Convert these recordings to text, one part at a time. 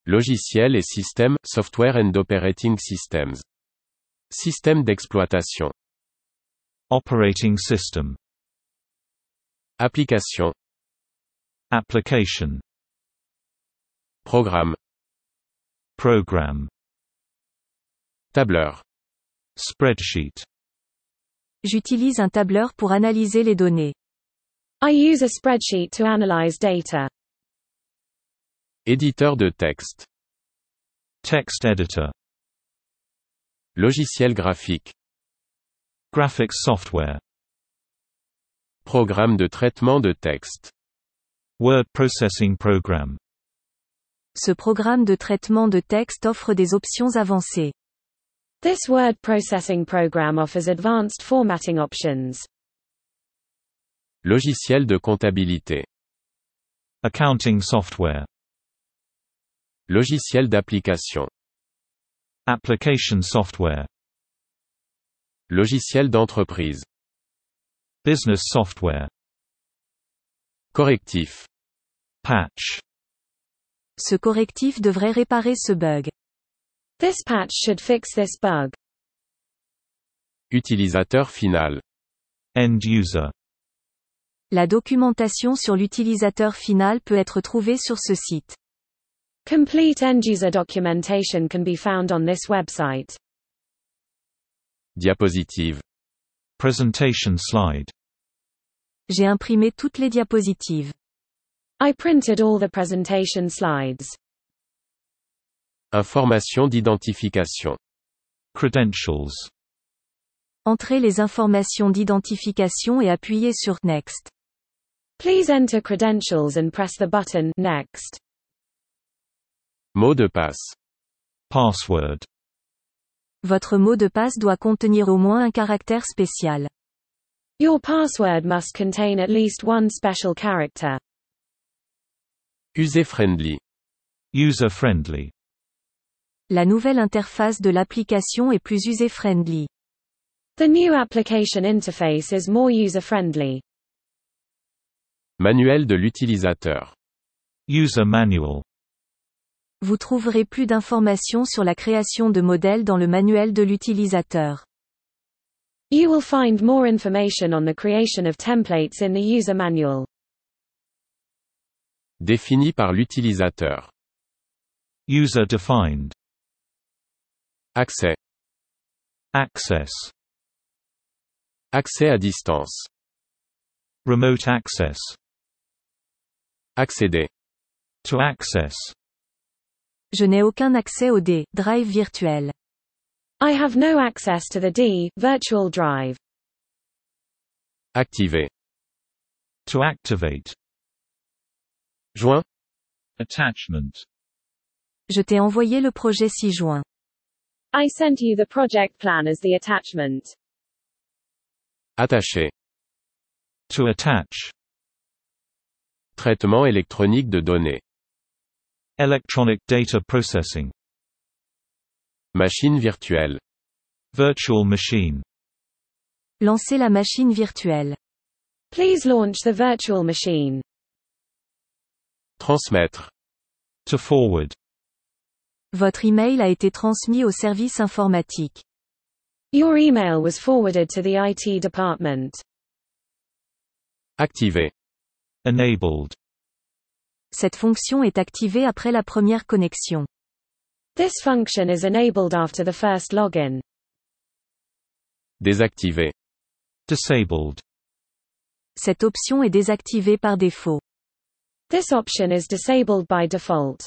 Logiciels et systèmes, Software and Operating Systems. Système d'exploitation. Operating system. Application. Application. Programme. Program. Tableur. Spreadsheet. J'utilise un tableur pour analyser les données. I use a spreadsheet to analyze data. Éditeur de texte. Text editor. Logiciel graphique. Graphics software. Programme de traitement de texte. Word processing program. Ce programme de traitement de texte offre des options avancées. This word processing program offers advanced formatting options. Logiciel de comptabilité. Accounting software. Logiciel d'application. Application software. Logiciel d'entreprise. Business software. Correctif. Patch. Ce correctif devrait réparer ce bug. This patch should fix this bug. Utilisateur final. End user. La documentation sur l'utilisateur final peut être trouvée sur ce site. Complete end-user documentation can be found on this website. Diapositive. Presentation slide. J'ai imprimé toutes les diapositives. I printed all the presentation slides. Information d'identification. Credentials. Entrez les informations d'identification et appuyez sur Next. Please enter credentials and press the button Next. Mot de passe. Password. Votre mot de passe doit contenir au moins un caractère spécial. Your password must contain at least one special character. User-friendly. User-friendly. La nouvelle interface de l'application est plus user-friendly. The new application interface is more user-friendly. Manuel de l'utilisateur. User manual. Vous trouverez plus d'informations sur la création de modèles dans le manuel de l'utilisateur. You will find more information on the creation of templates in the user manual. Défini par l'utilisateur. User defined. Accès. Access. Accès à distance. Remote access. Accéder. To access. Je n'ai aucun accès au drive virtuel. I have no access to the virtual drive. Activer. To activate. Joint. Attachment. Je t'ai envoyé le projet 6 juin. I sent you the project plan as the attachment. Attacher. To attach. Traitement électronique de données. Electronic data processing. Machine virtuelle. Virtual machine. Lancez la machine virtuelle. Please launch the virtual machine. Transmettre. To forward. Votre email a été transmis au service informatique. Your email was forwarded to the IT department. Activer. Enabled. Cette fonction est activée après la première connexion. This function is enabled after the first login. Désactiver. Disabled. Cette option est désactivée par défaut. This option is disabled by default.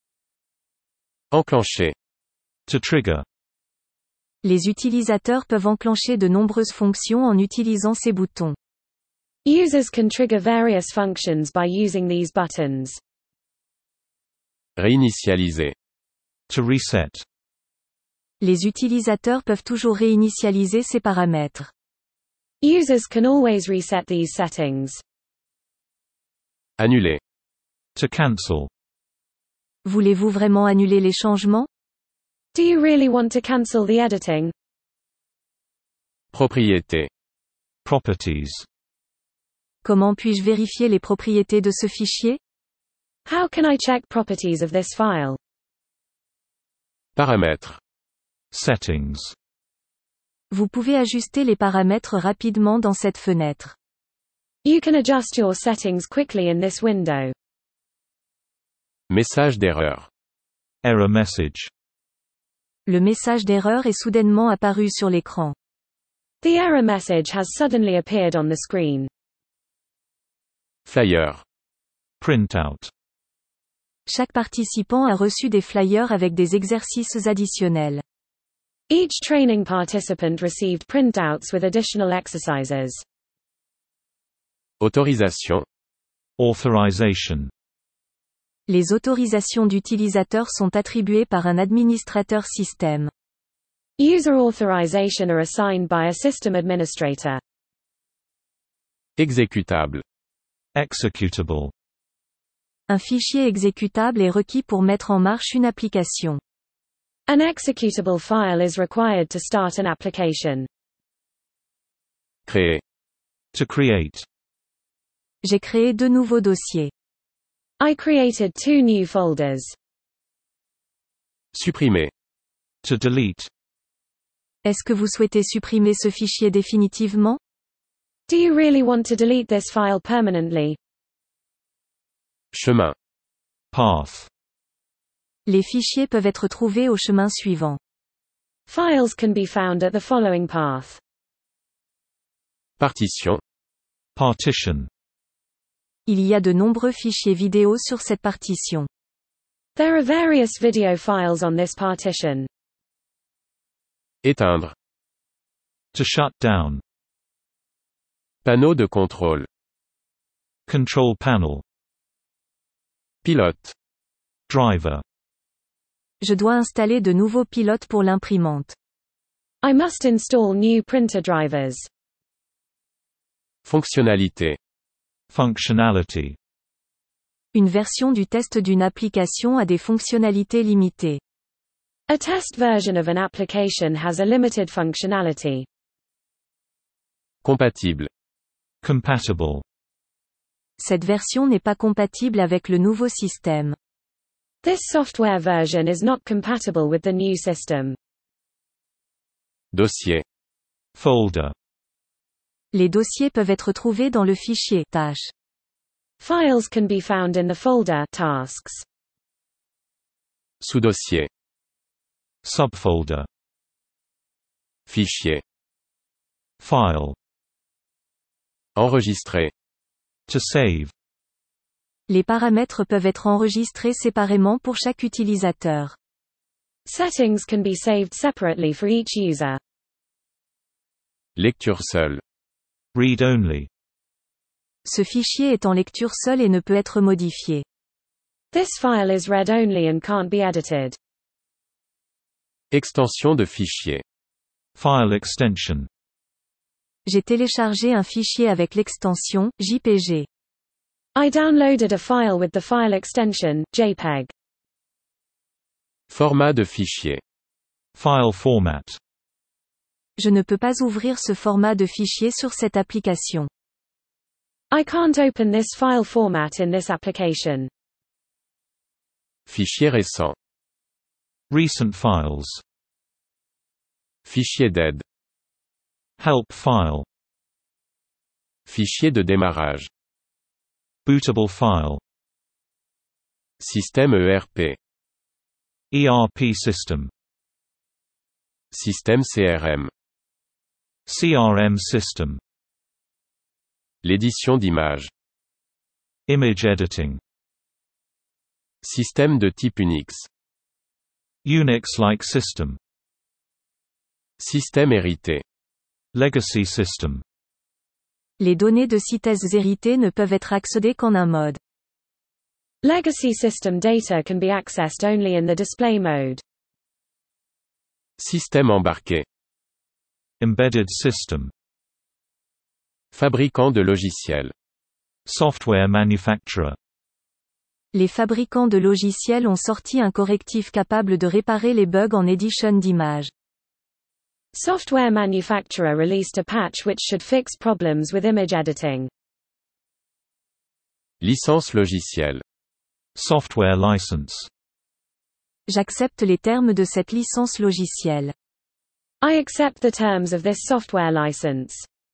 Enclencher. To trigger. Les utilisateurs peuvent enclencher de nombreuses fonctions en utilisant ces boutons. Users can trigger various functions by using these buttons. Réinitialiser. To reset. Les utilisateurs peuvent toujours réinitialiser ces paramètres. Users can always reset these settings. Annuler. To cancel. Voulez-vous vraiment annuler les changements? Do you really want to cancel the editing? Propriété. Properties. Comment puis-je vérifier les propriétés de ce fichier? How can I check properties of this file? Paramètres. Settings. Vous pouvez ajuster les paramètres rapidement dans cette fenêtre. You can adjust your settings quickly in this window. Message d'erreur. Error message. Le message d'erreur est soudainement apparu sur l'écran. The error message has suddenly appeared on the screen. Flyer. Printout. Chaque participant a reçu des flyers avec des exercices additionnels. Each training participant received printouts with additional exercises. Autorisation. Authorization. Les autorisations d'utilisateurs sont attribuées par un administrateur système. User authorization are assigned by a system administrator. Exécutable. Executable. Un fichier exécutable est requis pour mettre en marche une application. An executable file is required to start an application. Créer. To create. J'ai créé 2 nouveaux dossiers. I created 2 new folders. Supprimer. To delete. Est-ce que vous souhaitez supprimer ce fichier définitivement? Do you really want to delete this file permanently? Chemin. Path. Les fichiers peuvent être trouvés au chemin suivant. Files can be found at the following path. Partition. Partition. Il y a de nombreux fichiers vidéo sur cette partition. There are various video files on this partition. Éteindre. To shut down. Panneau de contrôle. Control panel. Pilote. Driver. Je dois installer de nouveaux pilotes pour l'imprimante. I must install new printer drivers. Fonctionnalité. Functionality. Une version du test d'une application a des fonctionnalités limitées. A test version of an application has a limited functionality. Compatible. Compatible. Cette version n'est pas compatible avec le nouveau système. This software version is not compatible with the new system. Dossier. Folder. Les dossiers peuvent être trouvés dans le fichier tâches. Files can be found in the folder tasks. Sous-dossier. Subfolder. Fichier. File. Enregistrer. To save. Les paramètres peuvent être enregistrés séparément pour chaque utilisateur. Settings can be saved separately for each user. Lecture seule. Read only. Ce fichier est en lecture seule et ne peut être modifié. This file is read only and can't be edited. Extension de fichier. File extension. J'ai téléchargé un fichier avec l'extension JPG. I downloaded a file with the file extension JPEG. Format de fichier. File format. Je ne peux pas ouvrir ce format de fichier sur cette application. I can't open this file format in this application. Fichier récent. Recent files. Fichier d'aide. Help file. Fichier de démarrage. Bootable file. Système ERP. ERP system. Système CRM. CRM system. L'édition d'images. Image editing. Système de type Unix. Unix-like system. Système hérité. Legacy system. Les données de synthèse héritées ne peuvent être accédées qu'en un mode. Legacy system data can be accessed only in the display mode. Système embarqué. Embedded system. Fabricant de logiciels. Software manufacturer. Les fabricants de logiciels ont sorti un correctif capable de réparer les bugs en édition d'images. Software manufacturer released a patch which should fix problems with image editing. Licence logicielle. Software license. J'accepte les termes de cette licence logicielle. I accept the terms of this software license.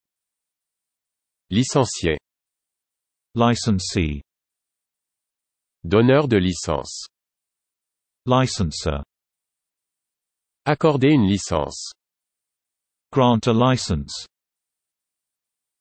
Licencié. Licensee. Donneur de licence. Licenser. Accorder une licence. Grant a license.